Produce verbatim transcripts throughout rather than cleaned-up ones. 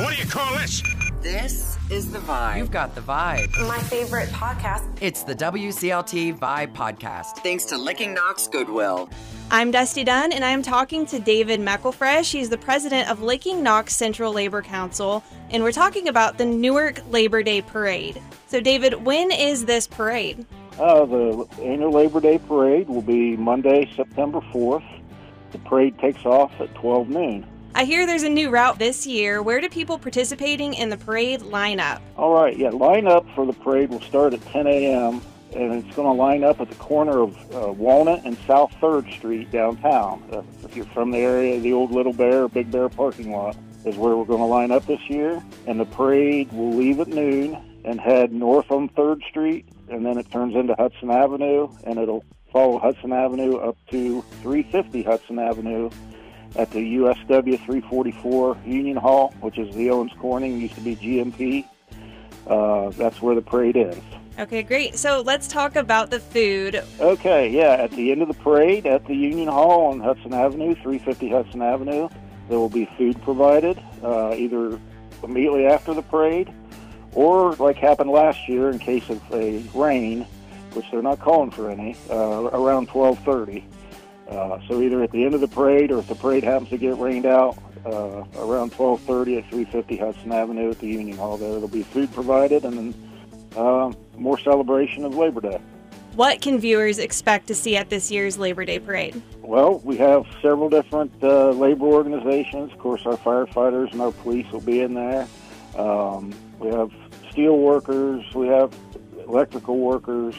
What do you call this? This is The Vibe. You've got The Vibe. My favorite podcast. It's the W C L T Vibe Podcast. Thanks to Licking Knox Goodwill. I'm Dusty Dunn, and I'm talking to David McElfresh. He's the president of Licking Knox Central Labor Council, and we're talking about the Newark Labor Day Parade. So, David, when is this parade? Uh, the annual Labor Day Parade will be Monday, September fourth. The parade takes off at twelve noon. I hear there's a new route this year. Where do people participating in the parade line up? All right, yeah, line up for the parade will start at ten a.m., and it's going to line up at the corner of uh, Walnut and South third Street downtown. Uh, if you're from the area, the old Little Bear or Big Bear parking lot is where we're going to line up this year. And the parade will leave at noon and head north on third Street, and then it turns into Hudson Avenue, and it'll follow Hudson Avenue up to three fifty Hudson Avenue at the U S W three forty-four Union Hall, which is the Owens Corning, used to be G M P. Uh, that's where the parade is. Okay, great. So let's talk about the food. Okay, yeah, at the end of the parade at the Union Hall on Hudson Avenue, three fifty Hudson Avenue, there will be food provided, uh, either immediately after the parade or, like happened last year in case of a rain, which they're not calling for any, uh, around twelve thirty. Uh, so either at the end of the parade or if the parade happens to get rained out, uh, around twelve thirty at three fifty Hudson Avenue at the Union Hall there, there'll be food provided and then uh, more celebration of Labor Day. What can viewers expect to see at this year's Labor Day Parade? Well, we have several different uh, labor organizations. Of course, our firefighters and our police will be in there. Um, we have steel workers, we have electrical workers,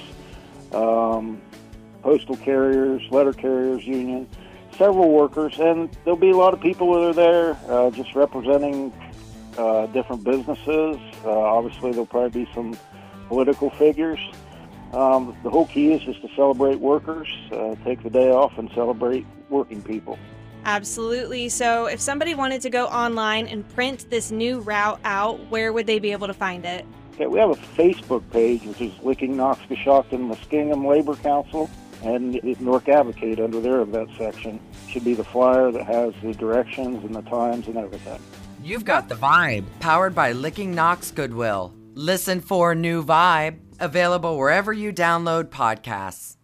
um, postal carriers, letter carriers union, several workers, and there'll be a lot of people that are there uh, just representing uh, different businesses. Uh, obviously, there'll probably be some political figures. Um, the whole key is just to celebrate workers, uh, take the day off, and celebrate working people. Absolutely. So if somebody wanted to go online and print this new route out, where would they be able to find it? Okay, we have a Facebook page, which is Licking Knox Coshocton Muskingum Labor Council, and it's Newark Advocate under their event section. Should be the flyer that has the directions and the times and everything. You've got The Vibe, powered by Licking Knox Goodwill. Listen for New Vibe, available wherever you download podcasts.